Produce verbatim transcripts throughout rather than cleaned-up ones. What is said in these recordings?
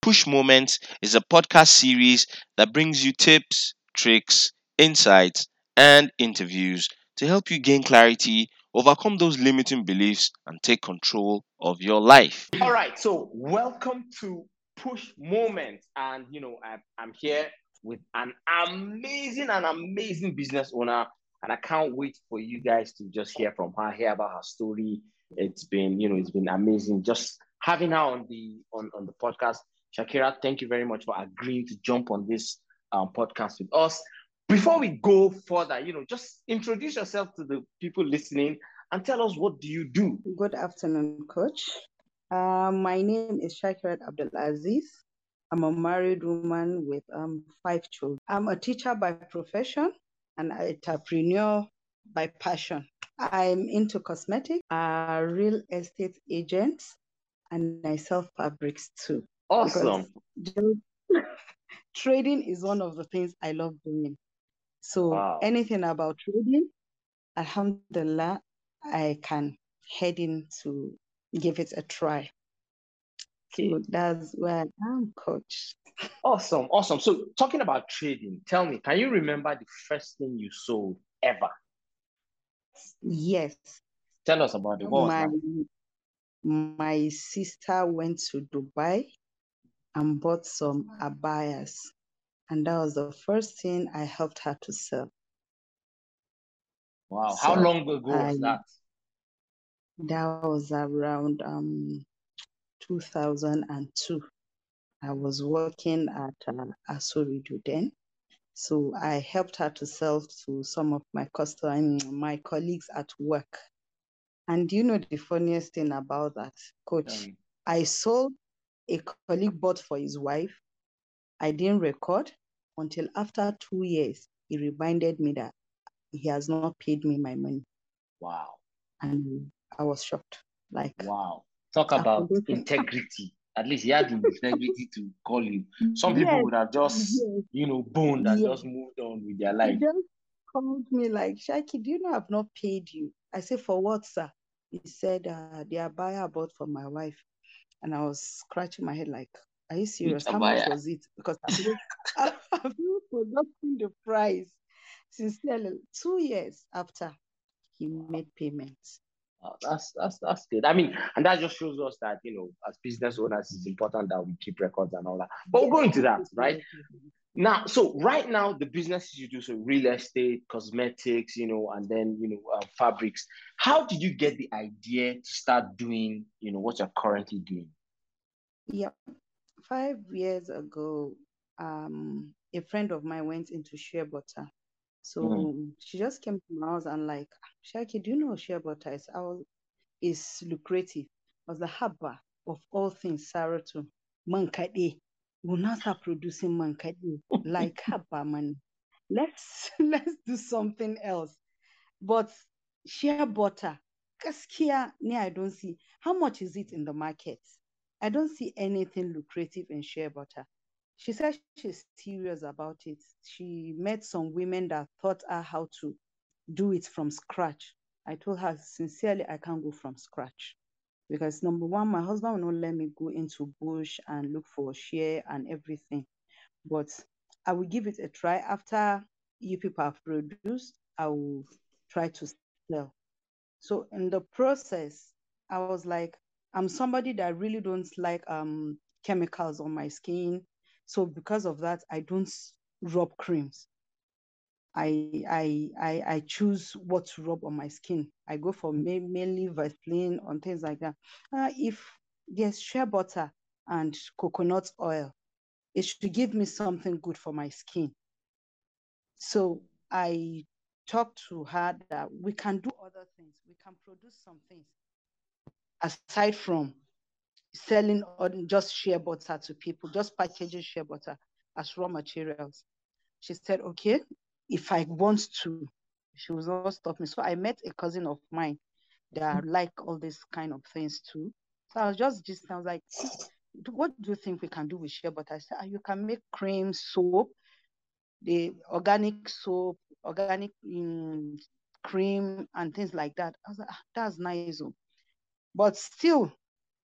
Push Moments is a podcast series that brings you tips, tricks, insights, and interviews to help you gain clarity, overcome those limiting beliefs, and take control of your life. All right, so welcome to Push Moments, and you know I'm, I'm here with an amazing and amazing business owner, and I can't wait for you guys to just hear from her, hear about her story. It's been you know it's been amazing just having her on the on on the podcast. Shakira, thank you very much for agreeing to jump on this um, podcast with us. Before we go further, you know, just introduce yourself to the people listening and tell us what do you do. Good afternoon, Coach. Uh, my name is Shakirat Abdulaziz. I'm a married woman with um, five children. I'm a teacher by profession and an entrepreneur by passion. I'm into cosmetics, a real estate agent, and I sell fabrics too. Awesome. Because trading is one of the things I love doing. So Wow. anything about trading, alhamdulillah, I can head in to give it a try. So that's where I am, Coach. Awesome, awesome. So talking about trading, tell me, can you remember the first thing you sold ever? Yes. Tell us about it. What was My that? my sister went to Dubai and bought some abayas, and that was the first thing I helped her to sell. Wow. How So long ago I, was that? that was around um two thousand two. I was working at uh, Asuridu then. So I helped her to sell to some of my customers, my colleagues at work. And you know the funniest thing about that, Coach? Um, I sold, a colleague bought for his wife. I didn't record until after two years. He reminded me that he has not paid me my money. wow. And I was shocked. Like, Wow. Talk I about couldn't think. integrity. At least he had the integrity to call you. Some people Yes, would have just, yes, you know, boned and yes. just moved on with their He life. just called me like, Shaki, do you know I've not paid you? I said, for what, sir? He said, uh, they are buyer bought for my wife. And I was scratching my head like, are you serious? Which How much Abaya? was it? Because I've even, I've even forgotten the price. Sincerely, two years after he made payments. Uh, that's that's that's good. I mean, and that just shows us that you know, as business owners, it's important that we keep records and all that. But we'll Yes, go into that, right? yes, yes. Now, so right now, the businesses you do, so real estate, cosmetics, you know, and then you know, uh, fabrics. How did you get the idea to start doing, you know, what you're currently doing? Yep. Five years ago, um, a friend of mine went into shea butter. Mm. So she just came to my house and like, Shaki, do you know shea butter is, our, is lucrative? I was the haba of all things, Sarah too. Mankade will not start producing mankade like haba man. Let's let's do something else. But shea butter, gaskiya ne I don't see. How much is it in the market? I don't see anything lucrative in shea butter. She said she's serious about it. She met some women that taught her how to do it from scratch. I told her sincerely, I can't go from scratch because number one, my husband will not let me go into bush and look for share and everything. But I will give it a try. After you people have produced, I will try to sell. So in the process, I was like, I'm somebody that really don't like um chemicals on my skin. So because of that, I don't rub creams. I I I I choose what to rub on my skin. I go for ma- mainly Vaseline on things like that. Uh, if there's shea butter and coconut oil, it should give me something good for my skin. So I talked to her that we can do other things. We can produce some things aside from selling on just shea butter to people, just packaging shea butter as raw materials. She said, okay, if I want to, she will not stop me. So I met a cousin of mine that like all these kind of things too. So I was just just I was like, what do you think we can do with shea butter? I said, ah, you can make cream, soap, the organic soap, organic um, cream, and things like that. I was like, ah, that's nice. Oh. But still,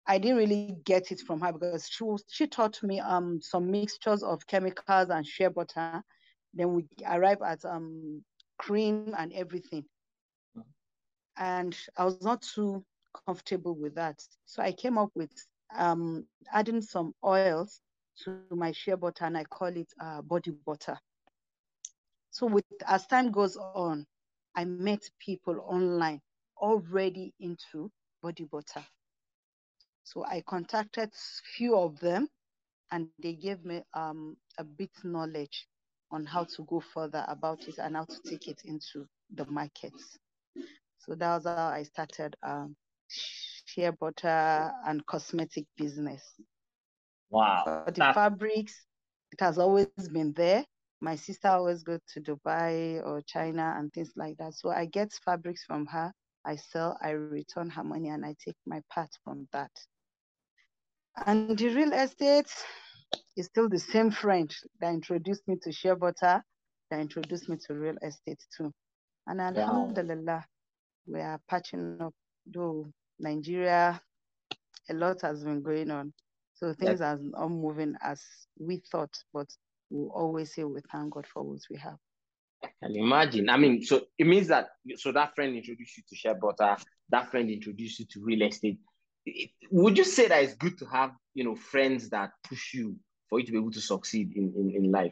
I didn't really get it from her because she was, she taught me um some mixtures of chemicals and shea butter. Then we arrive at um cream and everything. And I was not too comfortable with that. So I came up with um adding some oils to my shea butter, and I call it uh, body butter. So with as time goes on, I met people online already into body butter. So I contacted few of them, and they gave me um, a bit knowledge on how to go further about it and how to take it into the markets. So that was how I started um, shea butter and cosmetic business. Wow. For the That, fabrics, it has always been there. My sister always goes to Dubai or China and things like that. So I get fabrics from her, I sell, I return her money, and I take my part from that. And the real estate is still the same friend that introduced me to shea butter, that introduced me to real estate too. And wow. alhamdulillah, we are patching up. Though Nigeria, a lot has been going on. So things That, are not moving as we thought, but we'll always say we thank God for what we have. I can imagine. I mean, so it means that so that friend introduced you to shea butter, that friend introduced you to real estate. It- would you say that it's good to have, you know, friends that push you for you to be able to succeed in, in, in life?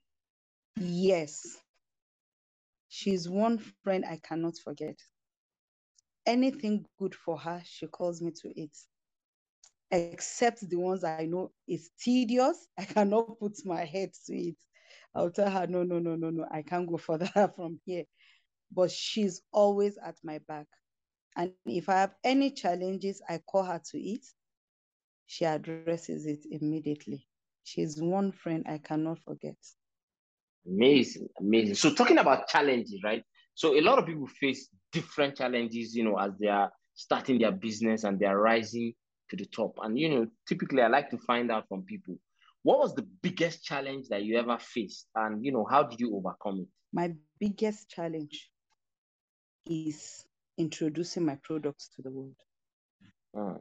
Yes. She's one friend I cannot forget. Anything good for her, she calls me to it. Except the ones I know is tedious. I cannot put my head to it. I'll tell her, no, no, no, no, no, I can't go further from here. But she's always at my back. And if I have any challenges, I call her to it. She addresses it immediately. She's one friend I cannot forget. Amazing, amazing. So talking about challenges, right? So a lot of people face different challenges, you know, as they are starting their business and they are rising to the top. And you know, typically I like to find out from people, what was the biggest challenge that you ever faced? And you know, how did you overcome it? My biggest challenge is introducing my products to the world. Mm.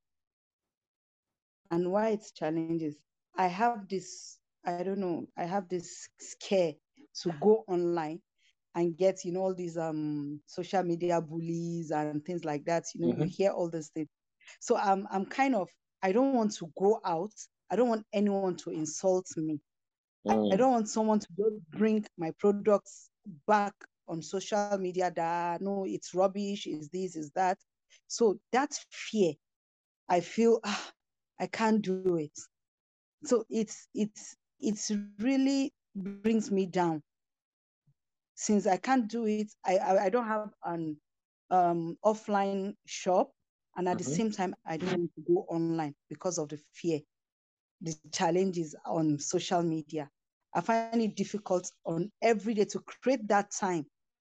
And why it's challenges, I have this, I don't know, I have this scare to go online and get, you know, all these um social media bullies and things like that. You know, Mm-hmm. you hear all these things. So I'm I'm kind of, I don't want to go out. I don't want anyone to insult me. Mm. I don't want someone to bring my products back on social media that no, it's rubbish, is this, is that. So that fear, I feel ah, I can't do it. So it's it's it's really brings me down. Since I can't do it, I I, I don't have an um offline shop, and at the Mm-hmm. same time I don't want to go online because of the fear, the challenges on social media. I find it difficult on every day to create that time,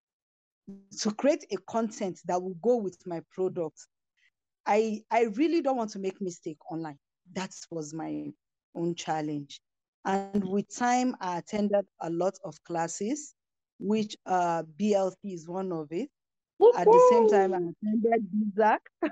to create a content that will go with my product. I I really don't want to make mistake online. That was my own challenge. And with time, I attended a lot of classes, which uh, B L C is one of it. At the same time, I attended B Z A C.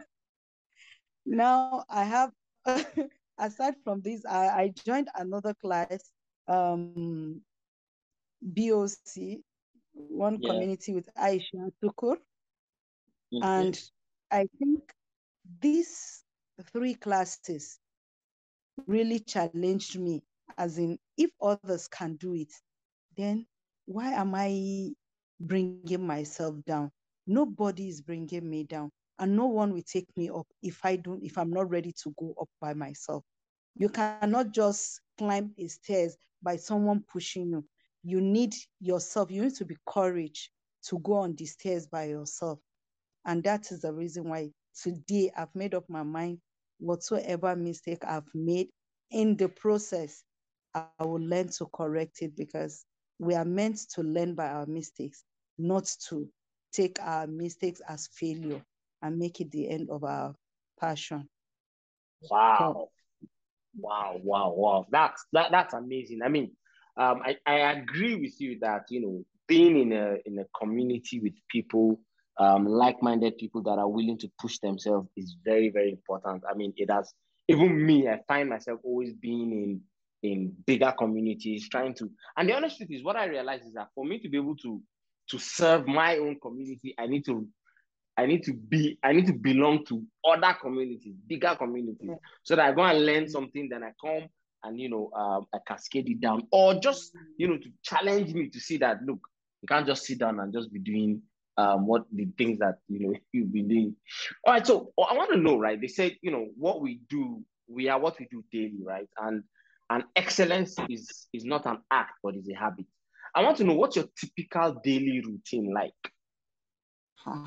Now I have, aside from this, I, I joined another class, um, B O C, one Yeah. community with Aisha Tukur. Okay. And I think these three classes really challenged me, as in, if others can do it, then why am I bringing myself down? Nobody is bringing me down, and no one will take me up if I don't, if I'm not ready to go up by myself. You cannot just climb a stairs by someone pushing you. You need yourself, you need to be courage to go on the stairs by yourself. And that is the reason why today I've made up my mind, whatsoever mistake I've made in the process, I will learn to correct it, because we are meant to learn by our mistakes, not to take our mistakes as failure and make it the end of our passion. Wow. Wow, wow, wow. That's that that's amazing. I mean, um, I, I agree with you that, you know, being in a in a community with people um, like-minded people that are willing to push themselves is very, very important. I mean, it has, even me, I find myself always being in in bigger communities, trying to, and the honest truth is what I realize is that for me to be able to to serve my own community, I need to I need to be, I need to belong to other communities, bigger communities, so that I go and learn something, then I come and, you know, um, I cascade it down, or just, you know, to challenge me to see that, look, you can't just sit down and just be doing um, what the things that, you know, you've been doing. All right, so I want to know, right? They said, you know, what we do, we are what we do daily, right? And and excellence is is not an act, but is a habit. I want to know, what's your typical daily routine like? Huh.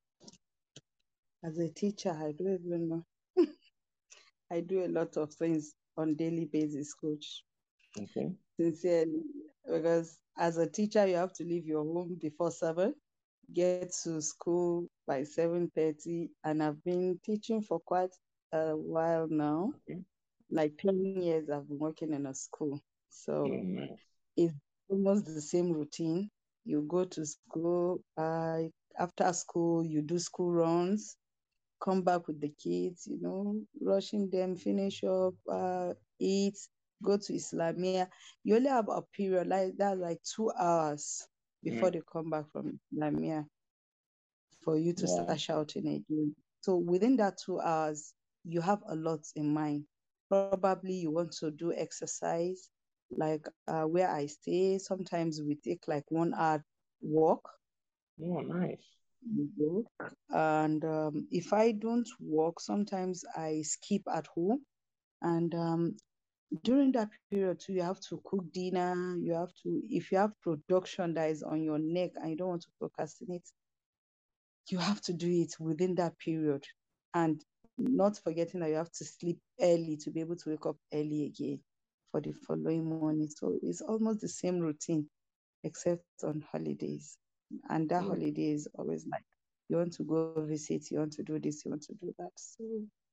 As a teacher, I don't even know. I do a lot of things on daily basis, coach. Okay. Sincerely, because as a teacher, you have to leave your home before seven, get to school by seven thirty, and I've been teaching for quite a while now. Okay. Like ten years, I've been working in a school, so Oh, nice. it's almost the same routine. You go to school, uh, after school, you do school runs, come back with the kids, you know, rushing them, finish up, uh, eat, go to Islamia. You only have a period like that, like two hours before Mm. they come back from Islamia for you to Wow. start shouting again. So within that two hours, you have a lot in mind. Probably you want to do exercise, like uh, where I stay. Sometimes we take like one hour walk. Oh, nice. We go. And um, if I don't work, sometimes I skip at home. And um, during that period too, you have to cook dinner. You have to, if you have production that is on your neck and you don't want to procrastinate, you have to do it within that period. And not forgetting that you have to sleep early to be able to wake up early again for the following morning. So it's almost the same routine, except on holidays. And that Mm. holiday is always like, you want to go visit, you want to do this, you want to do that. So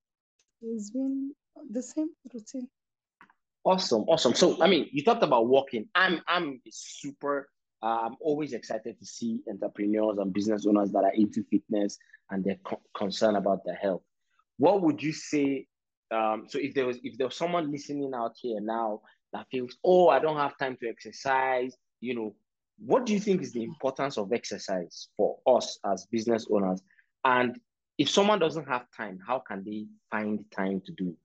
it's been the same routine. Awesome, awesome. So, I mean, you talked about walking. I'm, I'm super. Uh, I'm always excited to see entrepreneurs and business owners that are into fitness and they're co- concerned about their health. What would you say? Um, so, if there was, if there was someone listening out here now that feels, oh, I don't have time to exercise, you know, what do you think is the importance of exercise for us as business owners? And if someone doesn't have time, how can they find time to do it?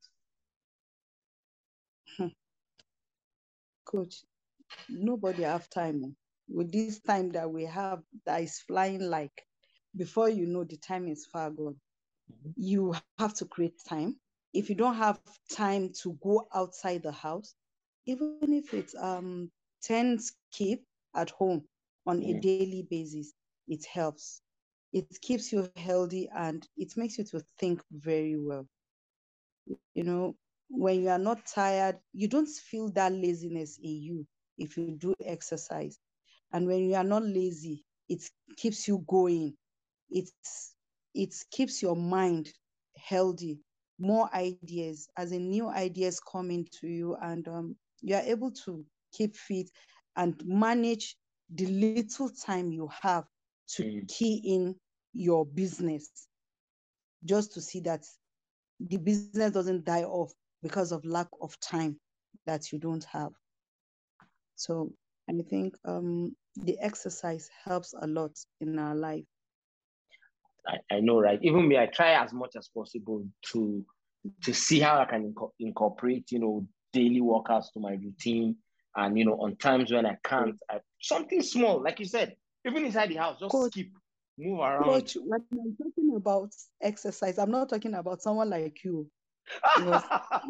Coach, nobody have time. With this time that we have that is flying, like before you know, the time is far gone. Mhm. You have to create time. If you don't have time to go outside the house, even if it's um ten skip at home on a Mm. daily basis, it helps. It keeps you healthy and it makes you to think very well. You know, when you are not tired, you don't feel that laziness in you if you do exercise. And when you are not lazy, it keeps you going. It's it keeps your mind healthy. More ideas, as in new ideas come into you, and um, you are able to keep fit and manage the little time you have to Mm. key in your business, just to see that the business doesn't die off because of lack of time that you don't have. So I think um, the exercise helps a lot in our life. I, I know, right? Even me, I try as much as possible to to see how I can inco- incorporate, you know, daily workouts to my routine. And you know, on times when I can't, I, something small, like you said, even inside the house, just Coach, skip, move around. coach, when I'm talking about exercise, I'm not talking about someone like you because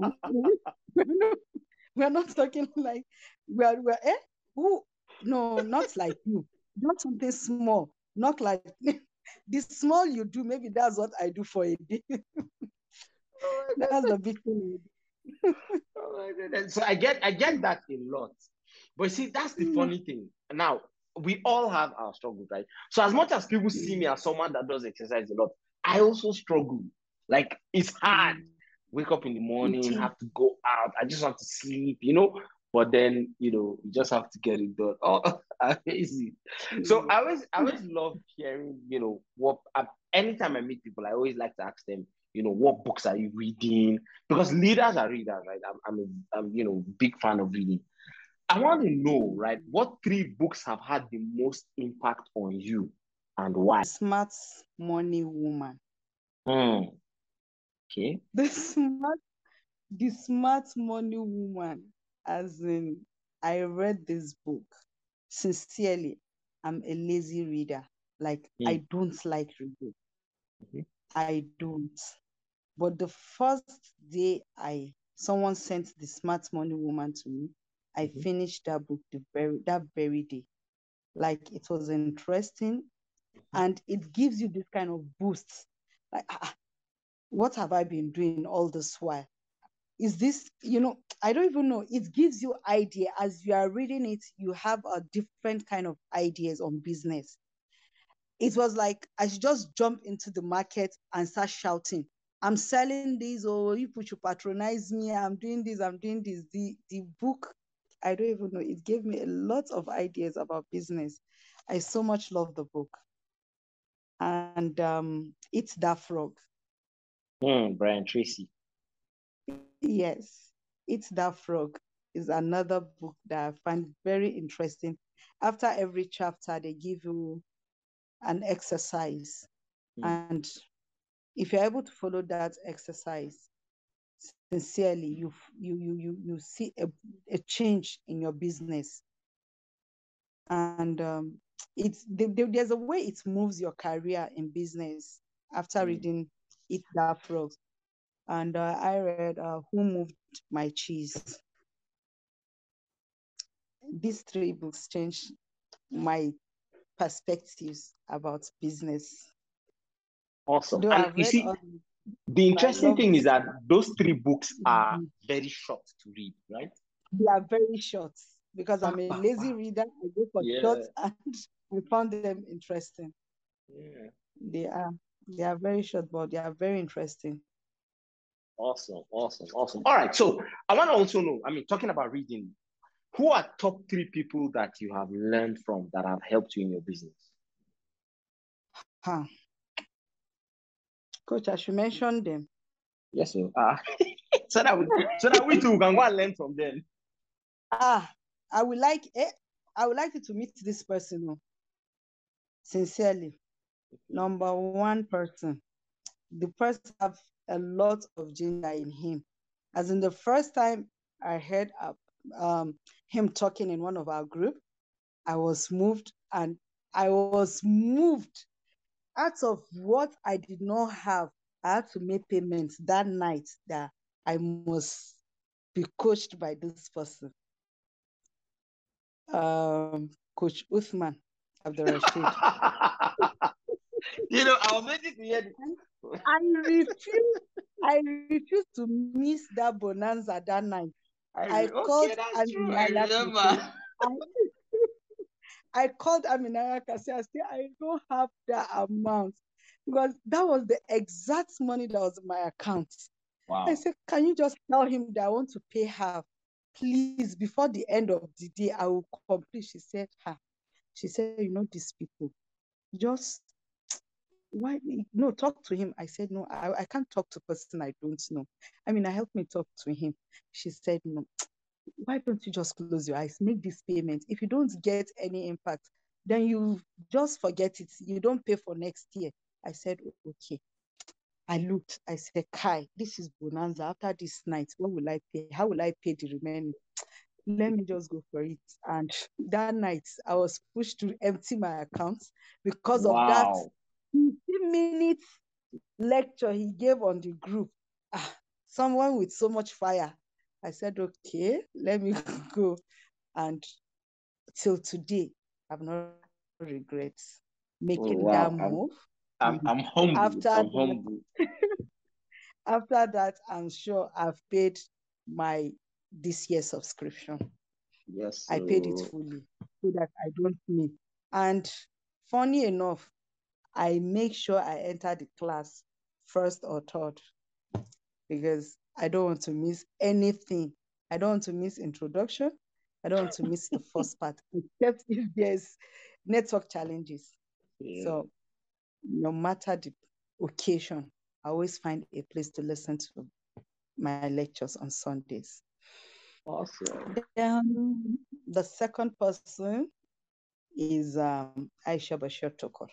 we're not talking like we're, we're eh? Who? No, not like you. Not something small. Not like the small you do. Maybe that's what I do for a day. Oh my That's goodness. the big thing. Oh my goodness. So I get I get that a lot. But see, that's the Mm, funny thing. Now, we all have our struggles, right? So as much as people see me mm, as someone that does exercise a lot, I also struggle. Like it's hard. mm. Wake up in the It morning, is. have to go out. I just want to sleep, you know. but then you know you just have to get it done. Oh, amazing! So I always I always love hearing you know what I, anytime I meet people, I always like to ask them you know what books are you reading, because leaders are readers, right? I'm I'm, a, I'm you know big fan of reading. I want to know, right, what three books have had the most impact on you and why? Smart Money Woman. Hmm. Okay. The smart, the smart money woman. As in, I read this book. Sincerely, I'm a lazy reader. Like Hmm. I don't like reading. Mhm. I don't. But the first day I someone sent the smart money woman to me, I Mhm. finished that book the very that very day. Like it was interesting, and it gives you this kind of boost. Like, ah, ah, what have I been doing all this while? Is this, you know, I don't even know. It gives you idea as you are reading it. You have a different kind of ideas on business. It was like I should just jump into the market and start shouting, I'm selling this, or you should patronize me, I'm doing this, I'm doing this. The the book, I don't even know. It gave me a lot of ideas about business. I so much love the book. And um, It's That Frog. Hmm. Brian Tracy. Yes, It's That Frog is another book that I find very interesting. After every chapter, they give you an exercise. Hmm. And if you're able to follow that exercise sincerely, you you you you, you see a, a change in your business. And um, it's there, there's a way it moves your career in business after Hmm. reading It's That Frog. And uh, I read uh, Who Moved My Cheese. These three books changed my perspectives about business. Awesome. Though And I've you read see, all, the I interesting love thing is this. that those three books are Mhm. very short to read, right? They are very short because Pa, I'm a pa, lazy pa. reader. I go for short Yeah. and I found them interesting. Yeah. They are they are very short, but they are very interesting. Awesome. Awesome. Awesome. All right. So I want to also know, I mean, talking about reading, who are top three people that you have learned from that have helped you in your business? Huh. Coach, I should mention them. Yes, sir. Uh, so that we so that we too can go and learn from them. Ah, I would like eh, I would like you to meet this person. Oh, sincerely. Number one person. The person have a lot of ginger in him. As in the first time I heard uh, um, him talking in one of our group, I was moved, and I was moved out of what I did not have. I had to make payments that night that I must be coached by this person, um, Coach Uthman Abdul Rashid. You know, I was waiting to hear this. I refuse, I refuse to miss that bonanza that night. I I re- okay, called that's true. I Aminaya Kase. remember. I, I called Aminaya Kase. I said, I don't have that amount because that was the exact money that was in my account. I Wow. said, can you just tell him that I want to pay half? Please, before the end of the day, I will complete. She said, ha. She said, you know, these people, just why no talk to him. I said, no, I, I can't talk to a person I don't know. I mean, I helped me talk to him. She said, no, why don't you just close your eyes, make this payment? If you don't get any impact, then you just forget it. You don't pay for next year. I said, okay. I looked, I said, Kai, this is bonanza. After this night, what will I pay? How will I pay the remaining? Let me just go for it. And that night, I was pushed to empty my account because of that Wow. fifteen minutes lecture he gave on the group. Ah, someone with so much fire. I said, okay, let me go. And till today, I've no regrets Oh making that wow. I'm move. I'm And I'm humbled. after I'm that, humbled. after that, I'm sure I've paid my this year subscription. Yes. I paid it So fully so that I don't miss. And funny enough, I make sure I enter the class first or third because I don't want to miss anything. I don't want to miss introduction. I don't want to miss the first part, except if there's network challenges. Yeah. So no matter the occasion, I always find a place to listen to my lectures on Sundays. Awesome. Then the second person is um, Aisha Bashir Tokor.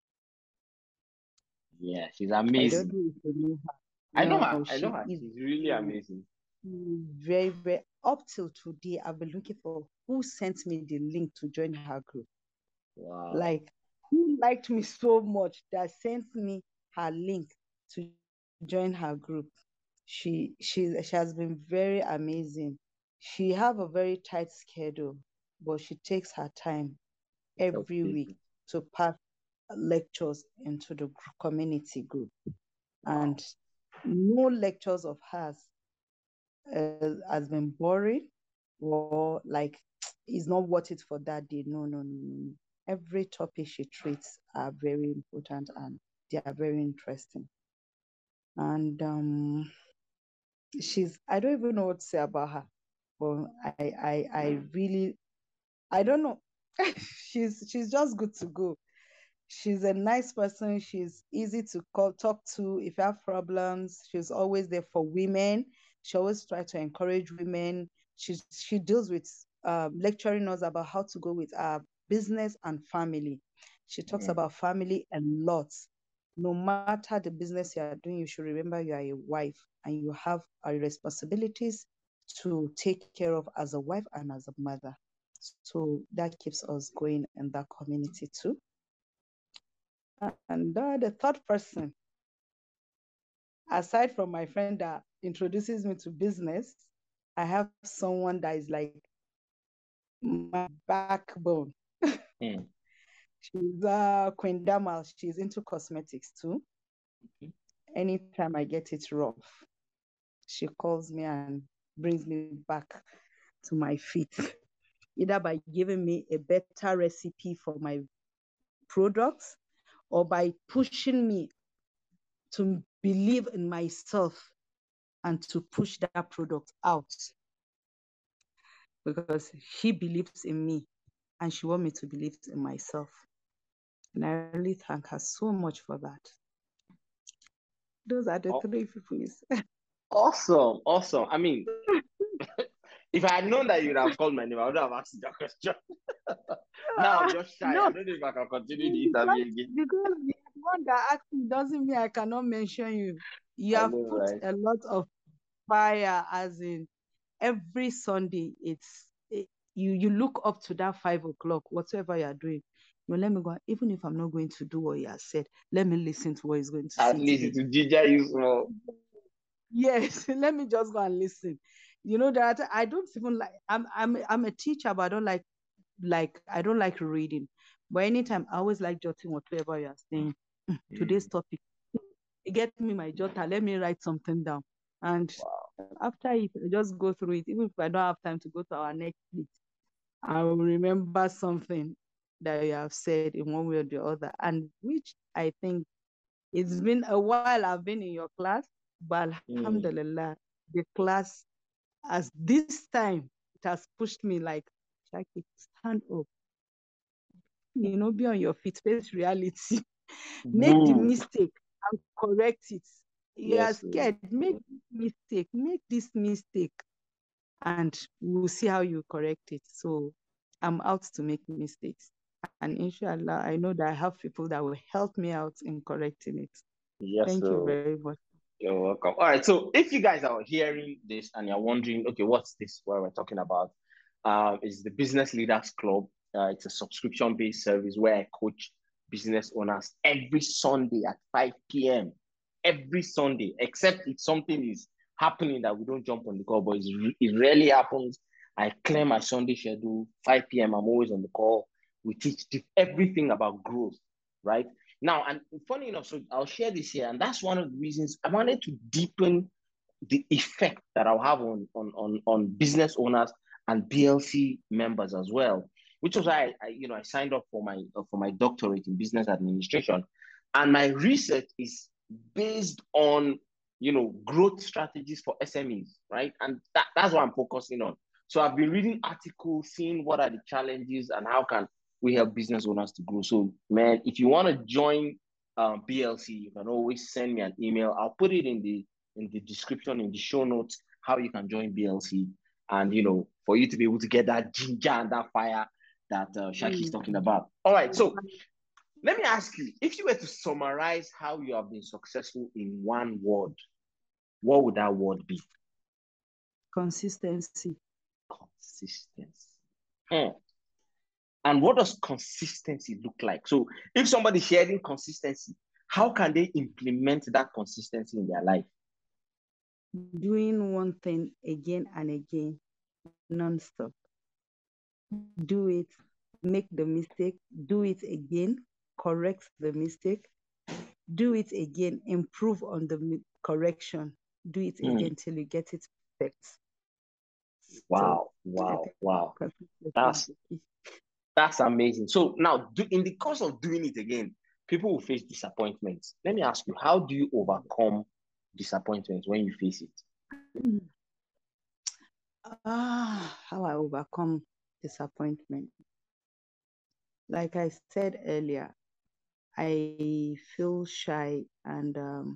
Yeah, she's I don't amazing. know if you know her. I know No, her. I she know her. is She's really amazing. very, very, up till today, I've been looking for who sent me the link to join her group. Wow. Like, who liked me so much that sent me her link to join her group. She she she has been very amazing. She have a very tight schedule, but she takes her time every Okay. week to pass lectures into the gr- community group. And no lectures of hers uh, has been boring or like is not worth it for that day. No, no, no, no, no. Every topic she treats are very important and they are very interesting. And um, she's I don't even know what to say about her, but I I I really I don't know. she's she's just good to go. She's a nice person. She's easy to call, talk to. If you have problems, she's always there for women. She always tries to encourage women. She she deals with um, lecturing us about how to go with our business and family. She talks Mm. about family a lot. No matter the business you are doing, you should remember you are a wife and you have our responsibilities to take care of as a wife and as a mother. So that keeps us going in that community too. And uh, the third person, aside from my friend that introduces me to business, I have someone that is like my backbone. Mm. She's uh, Queen Damal. She's into cosmetics too. Okay. Anytime I get it rough, she calls me and brings me back to my feet, either by giving me a better recipe for my products or by pushing me to believe in myself and to push that product out because she believes in me and she wants me to believe in myself. And I really thank her so much for that. Those are the Oh, three people. awesome. Awesome. I mean, if I had known that you'd have called my name, I would have asked you that question. Now I'm just shy. No, I don't know if I can continue the because, interview again. because the one that asked me doesn't mean I cannot mention you. You I have know, put right? a lot of fire, as in every Sunday. It's it, you you look up to that five o'clock, whatever you are doing. You know, let me go. Even if I'm not going to do what he has said, let me listen to what he's going to At say least today. it will ginger you small. Yes, let me just go and listen. You know that I don't even like. I'm I'm I'm a teacher, but I don't like like I don't like reading. But anytime I always like jotting whatever you are saying. Today's Mm. topic. Get me my jotter. Let me write something down. And Wow. after it, I just go through it. Even if I don't have time to go to our next meet, I will remember something that you have said in one way or the other. And which I think it's been a while I've been in your class, but Mm. alhamdulillah, the class as this time it has pushed me like, Shaki, stand up, you know, be on your feet, face reality, make the Good. mistake and correct it. You are Yes. scared, make this mistake, make this mistake, and we'll see how you correct it. So I'm out to make mistakes. And inshallah, I know that I have people that will help me out in correcting it. Yes, Thank you sir. very much. You're welcome. All right. So if you guys are hearing this and you're wondering, okay, what's this? What we're talking about? Um, is the Business Leaders Club. Uh, it's a subscription-based service where I coach business owners every Sunday at five p m Every Sunday, except if something is happening that we don't jump on the call, but it's, it rarely happens. I clear my Sunday schedule, five p m I'm always on the call. We teach everything about growth, right? Now, and funny enough, so I'll share this here, and that's one of the reasons I wanted to deepen the effect that I'll have on on on, on business owners and B L C members as well, which was why I, I you know I signed up for my uh, for my doctorate in business administration, and my research is based on you know, growth strategies for S M Es, right? And that, that's what I'm focusing on. So I've been reading articles, seeing what are the challenges and how can we help business owners to grow. So, man, if you want to join um, B L C, you can always send me an email. I'll put it in the in the description, in the show notes, how you can join B L C, and you know, for you to be able to get that ginger and that fire that uh, Shaki is Mm. talking about. All right, so let me ask you, if you were to summarize how you have been successful in one word, what would that word be? Consistency. Consistency. Hmm. And what does consistency look like? So if somebody's sharing consistency, how can they implement that consistency in their life? Doing one thing again and again, non-stop. Do it, make the mistake, do it again, correct the mistake, do it again, improve on the correction, do it Mm. again till you get it perfect. Wow, so, wow, wow. That's that's amazing. So now, do, in the course of doing it again, people will face disappointments. Let me ask you, how do you overcome disappointments when you face it? Ah, how I overcome disappointment. Like I said earlier, I feel shy and um,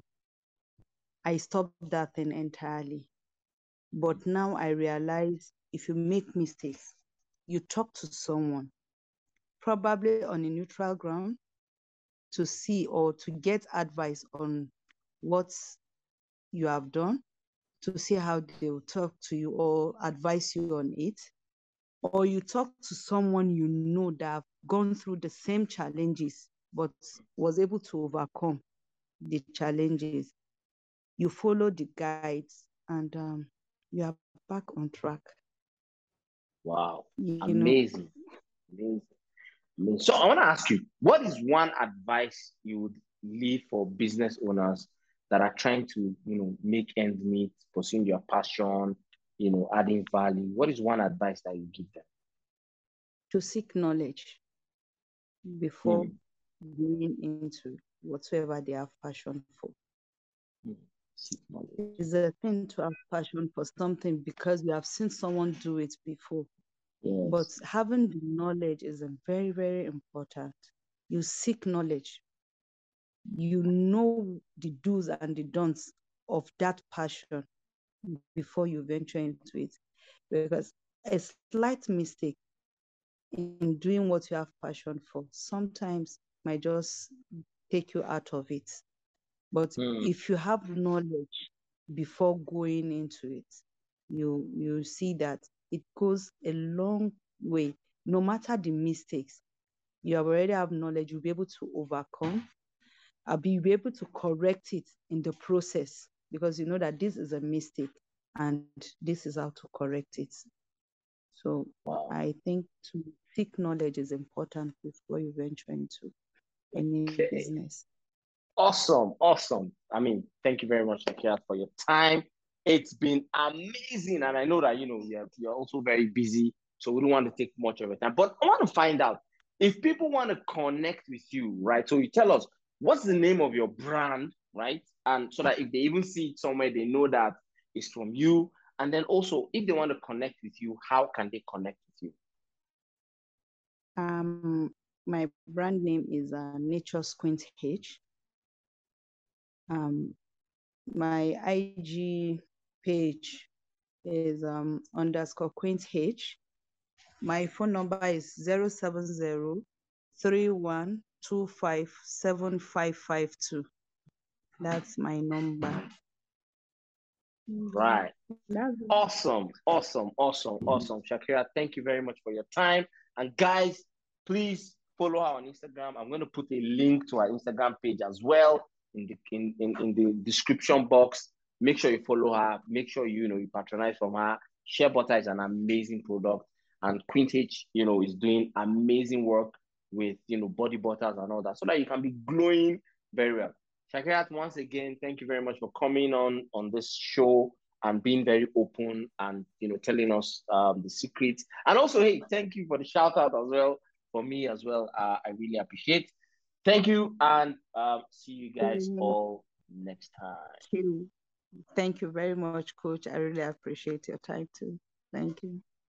I stopped that thing entirely. But now I realize if you make mistakes, you talk to someone, probably on a neutral ground, to see or to get advice on what you have done, to see how they will talk to you or advise you on it. Or you talk to someone you know that have gone through the same challenges but was able to overcome the challenges. You follow the guides and um, you are back on track. Wow, you amazing. know. amazing. So I want to ask you, what is one advice you would leave for business owners that are trying to, you know, make ends meet, pursuing their passion, you know, adding value? What is one advice that you give them? To seek knowledge before hmm. going into whatsoever they have passion for. Hmm. It's a thing to have passion for something because you have seen someone do it before. Yes. But having the knowledge is a very, very important. You seek knowledge. You know the do's and the don'ts of that passion before you venture into it. Because a slight mistake in doing what you have passion for sometimes might just take you out of it. But mm. if you have knowledge before going into it, you you see that it goes a long way. No matter the mistakes, you already have knowledge, you'll be able to overcome. I'll be able to correct it in the process because you know that this is a mistake and this is how to correct it. So wow. I think to seek knowledge is important before you venture into any okay. business. Awesome, awesome. I mean, thank you very much, Shakia, for your time. It's been amazing, and I know that you know you're, you're also very busy, so we don't want to take much of your time. But I want to find out if people want to connect with you, right? So you tell us what's the name of your brand, right? And so that if they even see it somewhere, they know that it's from you. And then also, if they want to connect with you, how can they connect with you? Um, my brand name is uh, Nature's Quint H. Um, my I G page is um underscore Quint H. My phone number is zero seven zero three one two five seven five five two. That's my number. Right. Awesome, awesome, awesome, awesome. Shakira, thank you very much for your time. And guys, please follow her on Instagram. I'm going to put a link to her Instagram page as well in the in, in, in the description box. Make sure you follow her. Make sure you, you know you patronize from her. Shea butter is an amazing product, and Quint H, you know, is doing amazing work with you know body butters and all that, so that you can be glowing very well. Shakira, once again, thank you very much for coming on on this show and being very open and you know telling us um, the secrets. And also, hey, thank you for the shout out as well for me as well. Uh, I really appreciate. Thank you, and um, see you guys all next time. Thank you very much, Coach. I really appreciate your time too. Thank you.